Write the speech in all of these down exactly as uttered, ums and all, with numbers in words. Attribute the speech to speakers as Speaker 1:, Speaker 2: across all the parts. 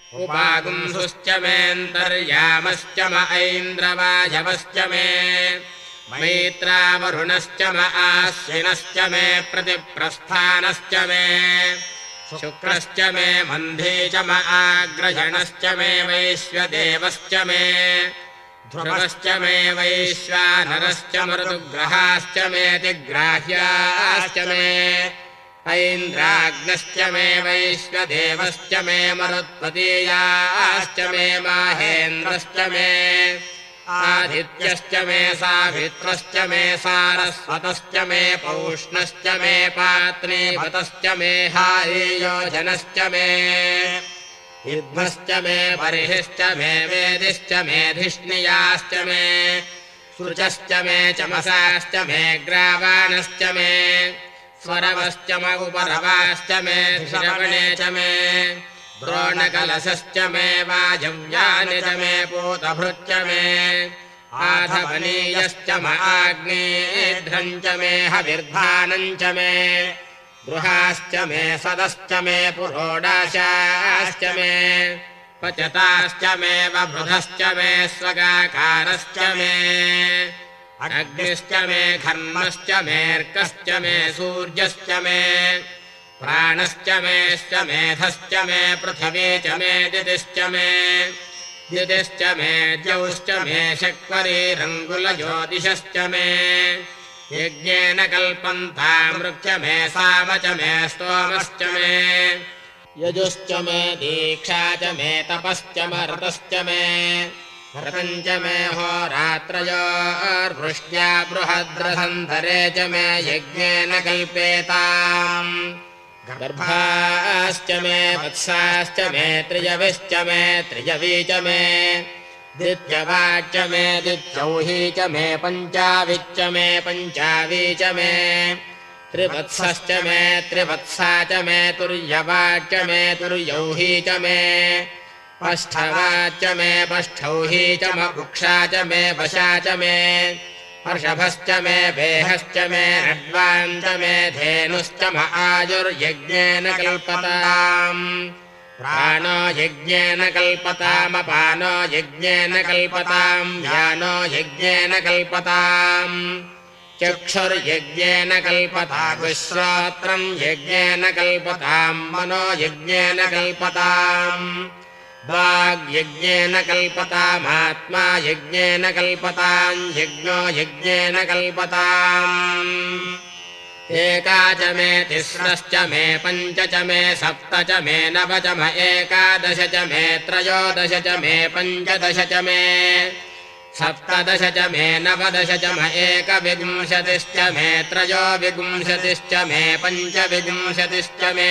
Speaker 1: उपागुंसुश्च मेऽन्तर्यामश्च म ऐन्द्रवायवश्च मे मैत्रावरुणश्च म आश्विनश्च मे प्रतिप्रस्थानश्च मे शुक्रश्च मे मन्धे च म आग्रजणश्च मे वैश्वदेवश्च मे ध्रुवश्च मे वैश्वानरश्च मरुदुग्रहाश्च मेऽतिग्राह्याश्च मे ऐन्द्राग्नश्च मे वैश्वदेवश्च मे मरुत्पतीयाश्च मे माहेन्द्रश्च मे आदित्यश्च मे सावित्रश्च मे सारस्वतश्च मे पौष्णश्च मे पात्नीवतश्च मे हारीयोजनश्च मे युध्मश्च मे बर्हिश्च मे वेदिश्च मे धिष्णियाश्च मे शुचश्च मे चमसाश्च मे ग्रावाणश्च मे स्वरवश्च म उपरवाश्च मे श्रवणे च मे द्रोणकलशश्च मे वाजव्यानि च मे पूतभृच्च मे आधवनीयश्च म आग्नेध्रम् च मे हविर्धानम् च मे गृहाश्च मे सदश्च मे पुरोडाशाश्च मे पचताश्च मे वबृधश्च मे स्वगाकारश्च मे अग्निश्च मे घर्मश्च मेऽर्कश्च मे सूर्यश्च मे प्राणश्च मेश्च मेधश्च मे पृथिवी च मे दितिश्च मे दितिश्च मे द्यौश्च मे शक्वरीरङ्गुलज्योतिषश्च मे यज्ञेन कल्पन्तामृक्ष मे साम च मे स्तोमश्च मे यजुश्च मे दीक्षा च मे तपश्च मर्तश्च मे ऋतम् च मे होरात्रयोर्वृष्ट्या बृहद्रसन्धरे च मे यज्ञेन कल्पेताम् गर्भाश्च मे वत्साश्च मे त्रिजविश्च मे त्रिजवी च मे दित्यवाच्च मे दित्यौही च मे पञ्चाविच्च मे पञ्चावी च मे त्रिवत्सश्च मे त्रिवत्सा च मे तुर्यवाच्च मे तुर्यौही च मे पष्ठवाच्च मे पष्ठौही च म कुक्षा च मे वशा च मे हर्षभश्च मे वेहश्च मे रड्वाञ्च मे धेनुश्च म आयुर्यज्ञेन कल्पताम् प्राणो यज्ञेन कल्पतामपानो यज्ञेन कल्पताम् व्यानो यज्ञेन कल्पताम् चक्षुर्यज्ञेन कल्पताम् श्रोत्रम् यज्ञेन कल्पताम् मनो यज्ञेन कल्पताम् वाग्यज्ञेन कल्पतामात्मा यज्ञेन कल्पताम् यज्ञो यज्ञेन कल्पताम् एका च मे तिस्रश्च मे पञ्च च मे सप्त च मे नव च म एकादश च मे त्रयोदश च मे पञ्चदश च मे सप्तदश च मे नवदश च म एकविंशतिश्च मे त्रयोविंशतिश्च मे पञ्चविंशतिश्च मे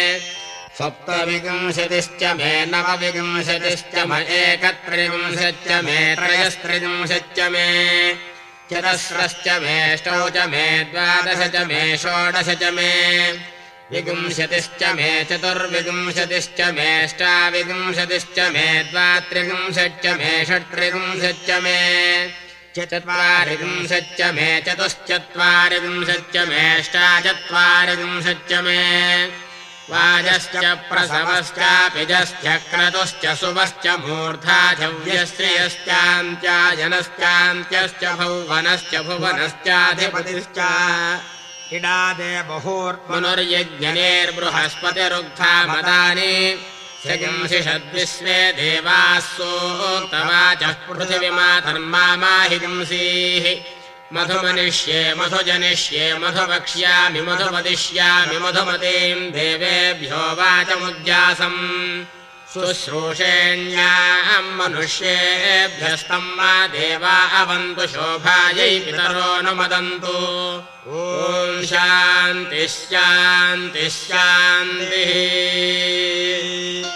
Speaker 1: सप्तविंशतिश्च मे नवविंशतिश्च म एकत्रिंशच्च मे त्रयस्त्रिंशच्च मे चतस्रश्च मे अष्टौ च मे द्वादश च मे षोडश च मे विंशतिश्च मे चतुर्विंशतिश्च मे अष्टाविंशतिश्च मे द्वात्रिंशच्च मे षट्त्रिंशच्च मे चत्वारिंशच्च मे चतुश्चत्वारिंशच्च मे अष्टाचत्वारिंशच्च मे वाजश्च प्रसवश्चापिजश्च क्रतुश्च सुवश्च मूर्धा झव्यश्रियश्चान्त्याजनश्चान्त्यश्च भुवनश्च भुवनश्चाधिपतिश्च इडादे बहुर्मनुर्यज्ञनेर्बृहस्पतिरुग्धा मदानि शगिंसिषद्विश्वे देवाः सूक्तवाचः पृथिवीमातर्मामाहिंसीः मधुमनिष्ये मधुजनिष्ये मधुवक्ष्यामि मधुमदिष्यामि मधुमतीम् देवेभ्यो वाचमुद्यासम् शुश्रूषेण्याम् मनुष्येभ्यस्तम् मा देवा अवन्तु शोभायै पितरो नुमदन्तु ॐ शान्तिः शान्तिः शान्तिः।